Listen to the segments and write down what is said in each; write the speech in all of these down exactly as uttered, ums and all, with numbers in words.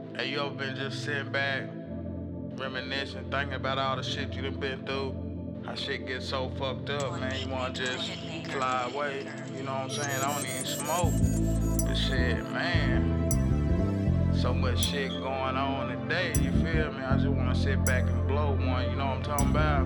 Hey, you ever been just sitting back, reminiscing, thinking about all the shit you done been through? How shit gets so fucked up, man. You wanna just fly away. You know what I'm saying? I don't even smoke. But shit, man. So much shit going on today, you feel me? I just wanna sit back and blow one, you know what I'm talking about?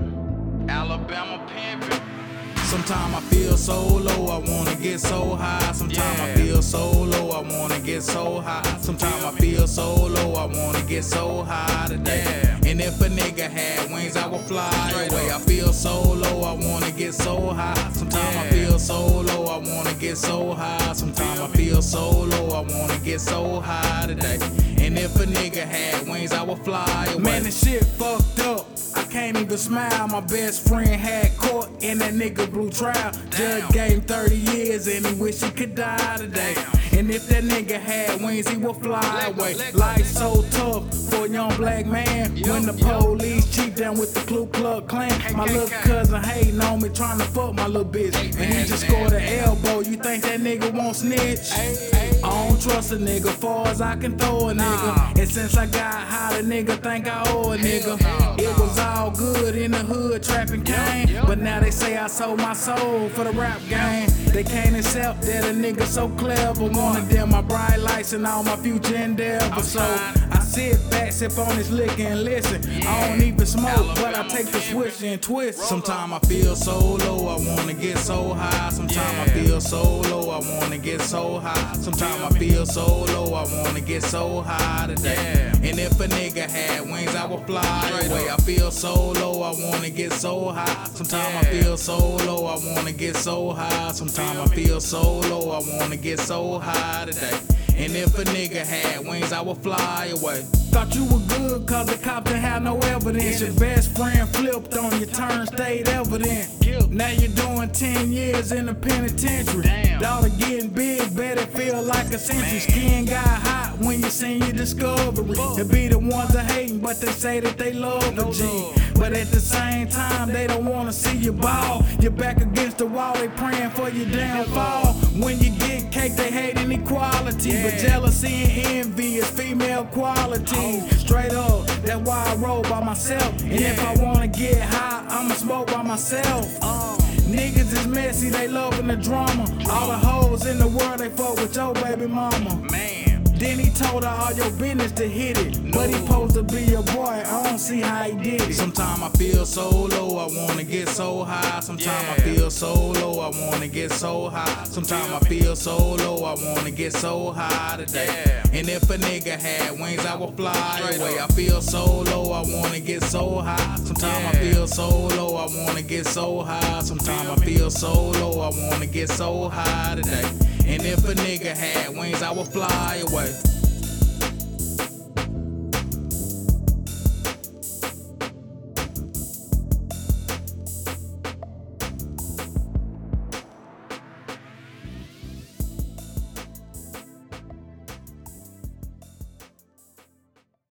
Alabama pimpin'. Sometimes I feel so low, I wanna get so high. Sometimes Yeah. I feel so low, I wanna get so high. Sometimes I feel so low, I wanna get so high today. Yeah. And if a nigga had wings, I would fly Straight away. up. I feel so low, I wanna get so high. Sometimes I Yeah. feel so low, I wanna get so high. Sometimes I feel so low, I wanna get so high today. And if a nigga had wings, I would fly away. Man, this shit fucked up. I can't even smile. My best friend had court and that nigga blew trial. Judge gave him thirty years and he wish he could die today. And if that nigga had wings, he would fly away. Life's so tough for a young black man. When the police cheat down with the Ku Klux Klan. My little cousin hating on me, trying to fuck my little bitch. And he just scored an elbow. You think that nigga won't snitch? I don't trust a nigga, far as I can throw a nigga. And since I got high, the nigga think I owe a nigga. It was all good in the hood, trapping cane. But now they say I sold my soul for the rap game. They can't accept that a nigga so clever. Wanna dim my bright lights and all my future endeavors. So I sit back, sip on this liquor and listen. I don't even smoke, but I take the switch and twist. Sometimes I feel so low, I wanna get so high. Sometimes I feel so low, I wanna get so high. Sometimes I feel so low, I wanna get so high today. And if a nigga had wings, I would fly away. I feel so low, I wanna get so high. Sometimes I feel so low, I wanna get so high. Sometimes I feel so low, I wanna get so high today. And if a nigga had wings, I would fly away. Thought you were good cause the cops didn't have no evidence. Your best friend flipped on your turn, stayed evident. Now you're doing ten years in the penitentiary. Dollar getting big, bet it feel like a century. Skin got hot when you seen your discovery. They be the ones that hating, but they say that they love a G. But at the same time, they don't wanna see you ball. You're back against the wall, they praying for your downfall. When you get cake, they hate inequality. But jealousy and envy is female qualities. Straight up, that's why I roll by myself. And if I wanna get high, I'ma smoke by myself. Niggas is messy, they loving the drama. All the hoes in the world, they fuck with your baby mama. Then he told her all your business to hit it. But he supposed to be your boy, I don't see how he did it. Sometimes I feel so low, I wanna get so high. Sometimes I feel so low, I wanna get so high. Sometimes I feel so low, I wanna get so high today. And if a nigga had wings, I would fly away. I feel so low, I wanna get so high. Sometimes I feel so low, I wanna get so high. Sometimes I feel so low, I wanna get so high today. And if a nigga had wings, I would fly away.